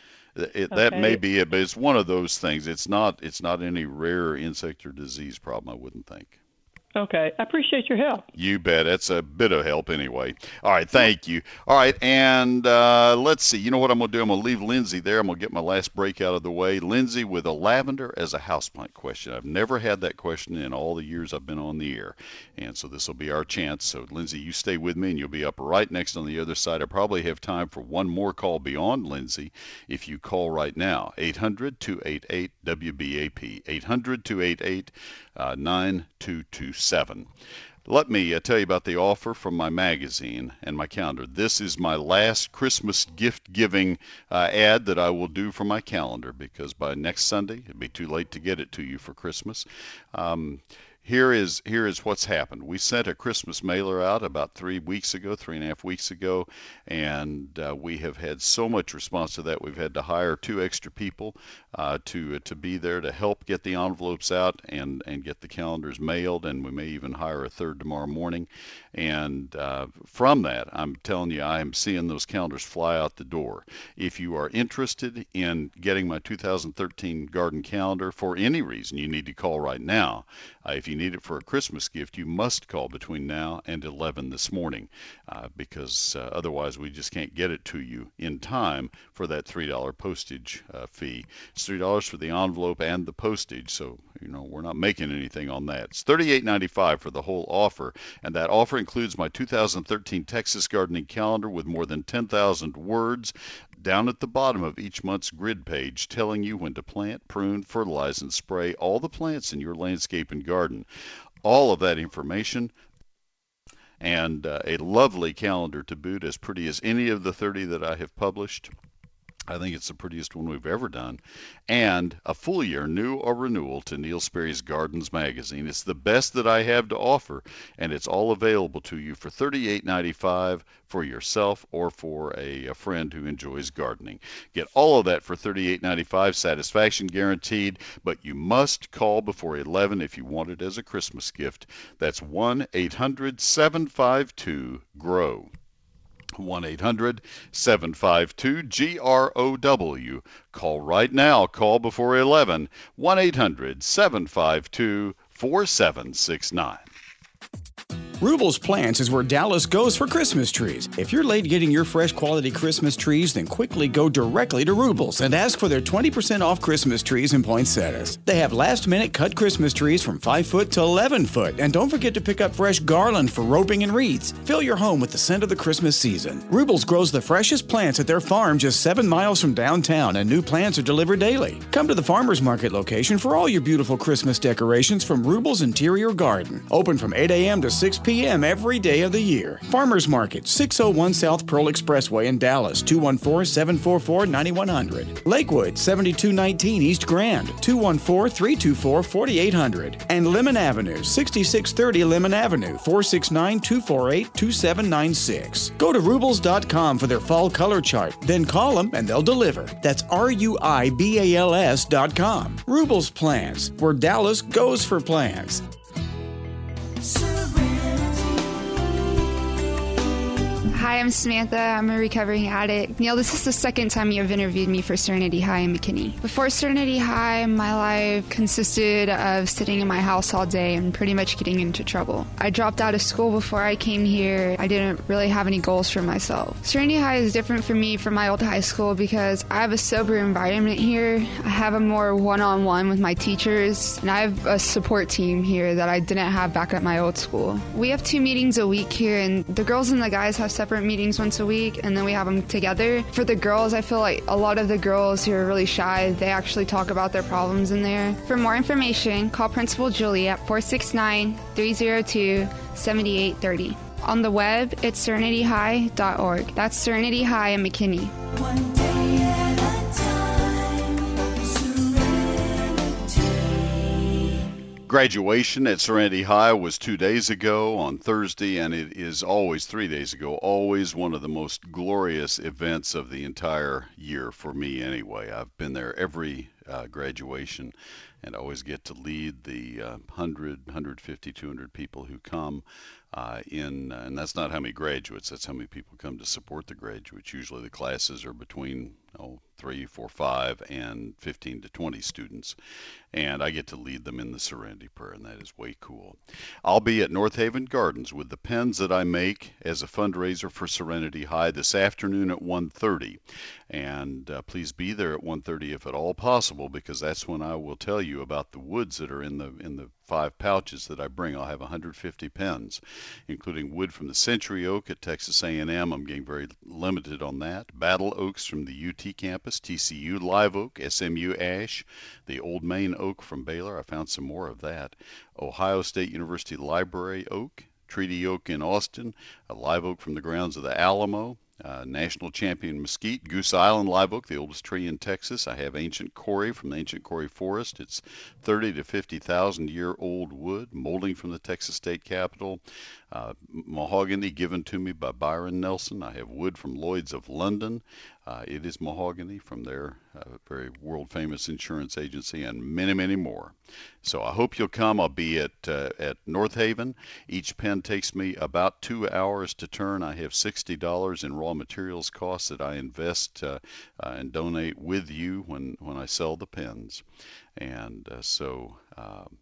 It, okay. That may be it, but it's one of those things. It's not it's not any rare insect or disease problem, I wouldn't think. Okay. I appreciate your help. You bet. That's a bit of help anyway. All right. Thank you. All right. And uh, let's see. You know what I'm going to do? I'm going to leave Lindsay there. I'm going to get my last break out of the way. Lindsay with a lavender as a houseplant question. I've never had that question in all the years I've been on the air. And so this will be our chance. So, Lindsay, you stay with me, and you'll be up right next on the other side. I probably have time for one more call beyond Lindsay if you call right now. eight hundred, two eight eight, W B A P. eight hundred, two eight eight, nine two two seven. Let me uh, tell you about the offer from my magazine and my calendar. This is my last Christmas gift-giving uh, ad that I will do for my calendar, because by next Sunday, it'll be too late to get it to you for Christmas. Um, Here is here is what's happened. We sent a Christmas mailer out about three weeks ago, three and a half weeks ago, and uh, we have had so much response to that. We've had to hire two extra people uh, to to be there to help get the envelopes out and, and get the calendars mailed, and we may even hire a third tomorrow morning. And uh, from that, I'm telling you, I am seeing those calendars fly out the door. If you are interested in getting my two thousand thirteen garden calendar for any reason, you need to call right now. Uh, if you need it for a Christmas gift, you must call between now and eleven this morning, uh, because uh, otherwise we just can't get it to you in time for that three dollar postage uh, fee. It's three dollars for the envelope and the postage, so you know we're not making anything on that. It's thirty-eight ninety-five for the whole offer, and that offer includes my two thousand thirteen Texas Gardening Calendar with more than ten thousand words down at the bottom of each month's grid page, telling you when to plant, prune, fertilize, and spray all the plants in your landscape and garden. All of that information, and uh, a lovely calendar to boot, as pretty as any of the thirty that I have published. I think it's the prettiest one we've ever done. And a full year, new or renewal, to Neil Sperry's Gardens magazine. It's the best that I have to offer, and it's all available to you for thirty-eight ninety-five for yourself or for a, a friend who enjoys gardening. Get all of that for thirty-eight ninety-five, satisfaction guaranteed, but you must call before eleven if you want it as a Christmas gift. That's one eight hundred, seven five two, G R O W. one eight hundred, seven five two, G R O W. Call right now. Call before eleven. one eight hundred, seven five two, four seven six nine. Rubel's Plants is where Dallas goes for Christmas trees. If you're late getting your fresh quality Christmas trees, then quickly go directly to Rubel's and ask for their twenty percent off Christmas trees in poinsettias. They have last-minute cut Christmas trees from five foot to eleven foot. And don't forget to pick up fresh garland for roping and wreaths. Fill your home with the scent of the Christmas season. Rubel's grows the freshest plants at their farm just seven miles from downtown, and new plants are delivered daily. Come to the Farmers Market location for all your beautiful Christmas decorations from Rubel's Interior Garden. Open from eight a.m. to six p.m. every day of the year. Farmers Market, six oh one South Pearl Expressway in Dallas, two one four, seven four four, nine one zero zero. Lakewood, seventy-two nineteen East Grand, two one four, three two four, four eight zero zero. And Lemon Avenue, sixty-six thirty Lemon Avenue, four six nine, two four eight, two seven nine six. Go to Rubels dot com for their fall color chart. Then call them and they'll deliver. That's R U I B A L S dot com. Rubels Plants, where Dallas goes for plants. Hi, I'm Samantha. I'm a recovering addict. Neil, this is the second time you have interviewed me for Serenity High in McKinney. Before Serenity High, my life consisted of sitting in my house all day and pretty much getting into trouble. I dropped out of school before I came here. I didn't really have any goals for myself. Serenity High is different for me from my old high school because I have a sober environment here. I have a more one-on-one with my teachers, and I have a support team here that I didn't have back at my old school. We have two meetings a week here, and the girls and the guys have separate separate meetings once a week, and then we have them together. For the girls, I feel like a lot of the girls who are really shy, they actually talk about their problems in there. For more information, call Principal Julie at four six nine, three zero two, seven eight three zero. On the web, it's serenity high dot org. That's Serenity High in McKinney. One day at a time, Serenity. Graduation at Serenity High was two days ago on Thursday, and it is always three days ago, always one of the most glorious events of the entire year for me anyway. I've been there every uh, graduation and always get to lead the uh, one hundred, one fifty, two hundred people who come. Uh, in uh, and that's not how many graduates, that's how many people come to support the graduates. Usually the classes are between oh, three, four, five, and fifteen to twenty students, and I get to lead them in the Serenity Prayer, and that is way cool. I'll be at North Haven Gardens with the pens that I make as a fundraiser for Serenity High this afternoon at one thirty, and uh, please be there at one thirty if at all possible, because that's when I will tell you about the woods that are in the in the five pouches that I bring. I'll have one hundred fifty pens, including wood from the Century Oak at Texas A and M. I'm getting very limited on that. Battle Oaks from the U T campus, T C U Live Oak, S M U Ash, the Old Main Oak from Baylor. I found some more of that. Ohio State University Library Oak, Treaty Oak in Austin, a live oak from the grounds of the Alamo, Uh, National Champion Mesquite, Goose Island Live Oak, the oldest tree in Texas. I have Ancient Corey from the Ancient Corey Forest. It's thirty to fifty thousand year old wood, molding from the Texas State Capitol. Uh, mahogany given to me by Byron Nelson. I have wood from Lloyd's of London. Uh, it is mahogany from their uh, very world famous insurance agency, and many, many more. So I hope you'll come. I'll be at uh, at North Haven. Each pen takes me about two hours to turn. I have sixty dollars in raw materials costs that I invest uh, uh, and donate with you when, when I sell the pens. And uh, so um,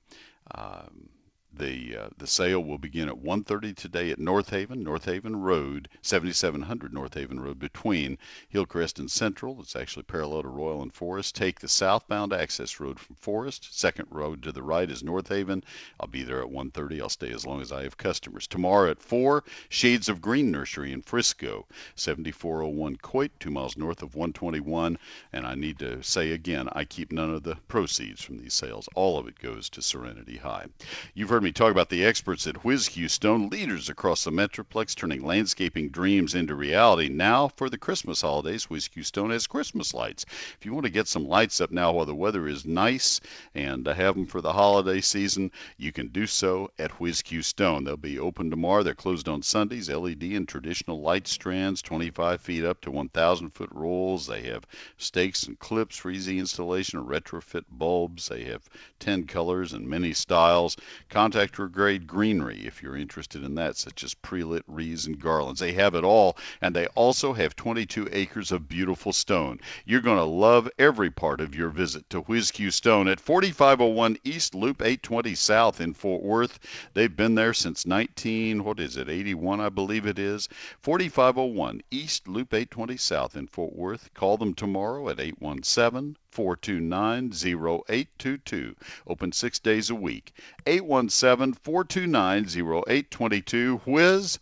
um, The uh, the sale will begin at one thirty today at North Haven, North Haven Road, seventy-seven hundred North Haven Road, between Hillcrest and Central. It's actually parallel to Royal and Forest. Take the southbound access road from Forest. Second road to the right is North Haven. I'll be there at one thirty. I'll stay as long as I have customers. Tomorrow at four, Shades of Green Nursery in Frisco, seventy-four oh one Coit, two miles north of one twenty-one. And I need to say again, I keep none of the proceeds from these sales. All of it goes to Serenity High. You've heard me talk about the experts at Whiz-Q Stone, leaders across the Metroplex, turning landscaping dreams into reality. Now, for the Christmas holidays, Whiz-Q Stone has Christmas lights. If you want to get some lights up now while the weather is nice and uh, have them for the holiday season, you can do so at Whiz-Q Stone. They'll be open tomorrow. They're closed on Sundays. L E D and traditional light strands, twenty-five feet up to one thousand foot rolls. They have stakes and clips for easy installation, retrofit bulbs. They have ten colors and many styles. Contractor-grade greenery, if you're interested in that, such as pre-lit wreaths and garlands. They have it all, and they also have twenty-two acres of beautiful stone. You're going to love every part of your visit to Whiz-Q Stone at forty-five oh one East Loop eight twenty South in Fort Worth. They've been there since nineteen, what is it, eighty-one, I believe it is. forty-five oh one East Loop eight twenty South in Fort Worth. Call them tomorrow at eight one seven, four two nine, oh eight two two. Open six days a week. eight one seven, four two nine, oh eight two two. Whiz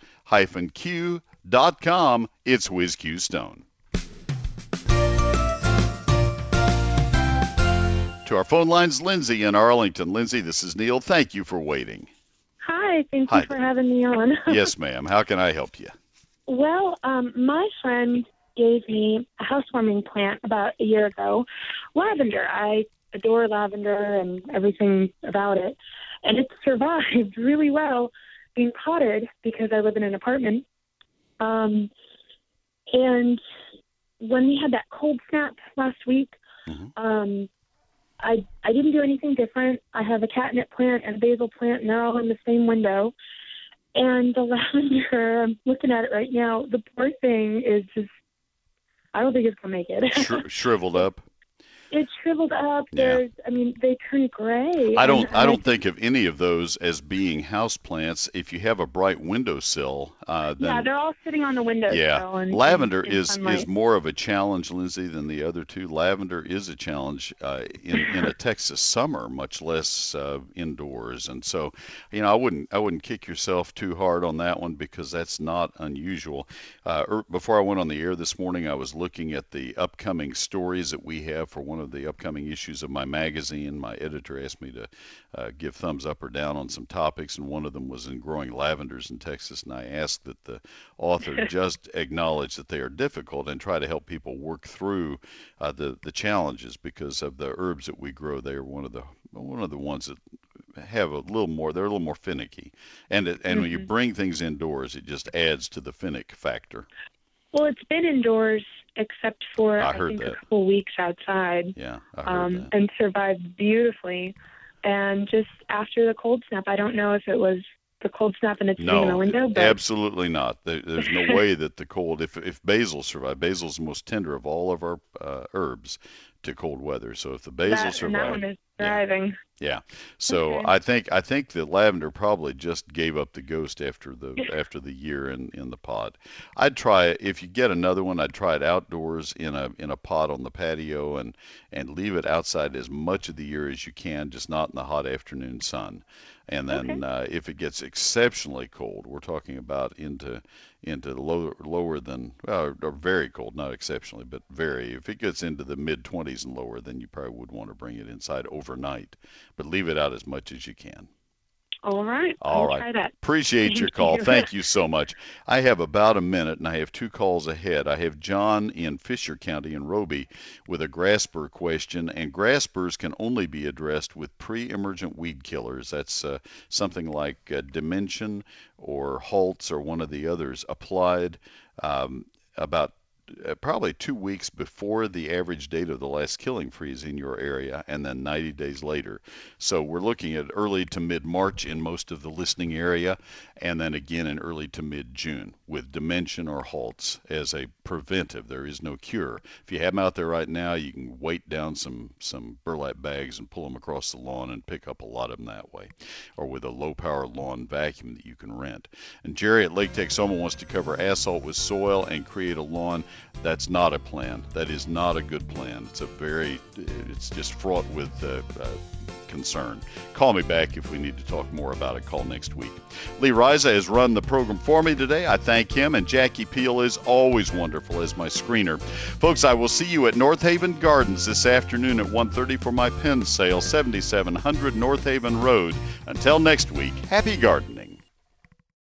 Q dot com. It's Whiz-Q Stone. To our phone lines, Lindsay in Arlington. Lindsay, this is Neil. Thank you for waiting. Hi, thank Hi. you for having me on. Yes, ma'am. How can I help you? Well, um, my friend gave me a housewarming plant about a year ago. Lavender. I adore lavender and everything about it. And it survived really well being potted because I live in an apartment. Um, and when we had that cold snap last week, mm-hmm. um, I I didn't do anything different. I have a catnip plant and a basil plant, and they're all in the same window. And the lavender, I'm looking at it right now, the poor thing is just, I don't think it's going to make it. Shri- shriveled up. it's shriveled up. Yeah. There's, I mean, they turn gray. I don't and, I and don't think of any of those as being house plants. If you have a bright windowsill, uh, then Yeah, they're all sitting on the windowsill. yeah, and, lavender and, and is sunlight. is more of a challenge, Lindsay, than the other two. Lavender is a challenge uh, in in a Texas summer, much less uh, indoors. And so, you know, I wouldn't I wouldn't kick yourself too hard on that one because that's not unusual. Uh, er, before I went on the air this morning, I was looking at the upcoming stories that we have for one of the upcoming issues of my magazine. My editor asked me to uh, give thumbs up or down on some topics, and one of them was in growing lavenders in Texas. And I asked that the author just acknowledge that they are difficult and try to help people work through uh, the the challenges, because of the herbs that we grow. They are one of the one of the ones that have a little more. They're a little more finicky, and it, and when you Mhm. bring things indoors, it just adds to the finick factor. Well, it's been indoors except for I I, heard think that. a couple weeks outside. Yeah, I heard um, that. and survived beautifully. And just after the cold snap, I don't know if it was the cold snap and it's sitting in the No, window, but absolutely not. There, there's no way that the cold, if if basil survived, basil's the most tender of all of our uh, herbs to cold weather. So if the basil that, and survived, that one is thriving. yeah. So Okay. I think I think the lavender probably just gave up the ghost after the after the year in, in the pot. I'd try it if you get another one. I'd try it outdoors in a in a pot on the patio and and leave it outside as much of the year as you can, just not in the hot afternoon sun. And then uh, if it gets exceptionally cold, we're talking about into into lower lower than well, or very cold, not exceptionally, but very. If it gets into the mid twenties and lower, then you probably would want to bring it inside overnight, but leave it out as much as you can. All right. All I'll right. try that. Appreciate Thank your call. you. Thank you so much. I have about a minute, and I have two calls ahead. I have John in Fisher County in Roby with a grass burr question, and grass burrs can only be addressed with pre-emergent weed killers. That's uh, something like uh, Dimension or Haltz or one of the others applied um, about uh, probably two weeks before the average date of the last killing freeze in your area, and then ninety days later. So we're looking at early to mid-March in most of the listening area, and then again in early to mid-June with Dimension or Haltz as a preventive. There is no cure. If you have them out there right now, you can weight down some, some burlap bags and pull them across the lawn and pick up a lot of them that way, or with a low-power lawn vacuum that you can rent. And Jerry at Lake Texoma wants to cover asphalt with soil and create a lawn. That's not a plan. That is not a good plan. It's a very, it's just fraught with uh, uh, concern. Call me back if we need to talk more about it. Call next week. Lee Riza has run the program for me today. I thank him, and Jackie Peel is always wonderful as my screener. Folks, I will see you at North Haven Gardens this afternoon at one thirty for my pen sale, seventy-seven hundred North Haven Road. Until next week, happy gardening.